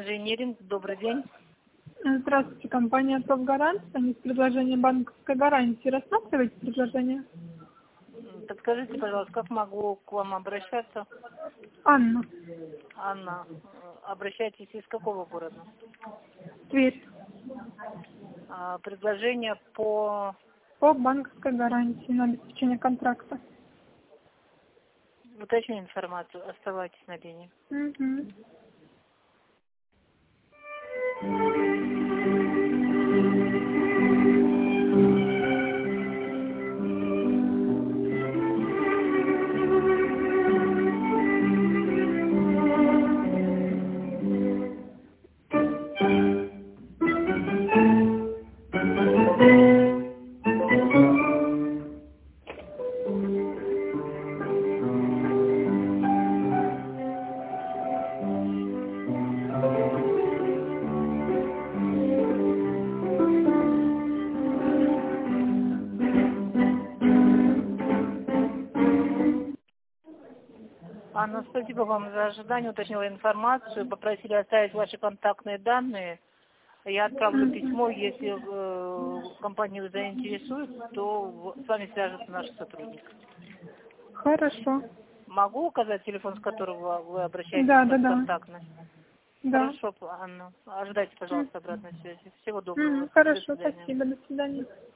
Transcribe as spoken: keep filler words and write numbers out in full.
Инжиниринг, добрый день. Здравствуйте, компания «Топ-Гарант». Они с предложением банковской гарантии. Рассматриваете предложение? Подскажите, пожалуйста, как могу к вам обращаться? Анна. Анна, обращайтесь из какого города? Тверь. А, предложение по... По банковской гарантии на обеспечение контракта. Уточню информацию, оставайтесь на линии. Угу. Анна, спасибо вам за ожидание, уточнила информацию, попросили оставить ваши контактные данные. Я отправлю письмо, если э, компанию заинтересует, то с вами свяжется наш сотрудник. Хорошо. Могу указать телефон, с которого вы обращаетесь Да, в да, да. контактный? Да. Хорошо, Анна. Ожидайте, пожалуйста, обратной связи. Всего доброго. Угу. До Хорошо, свидания. спасибо. До свидания.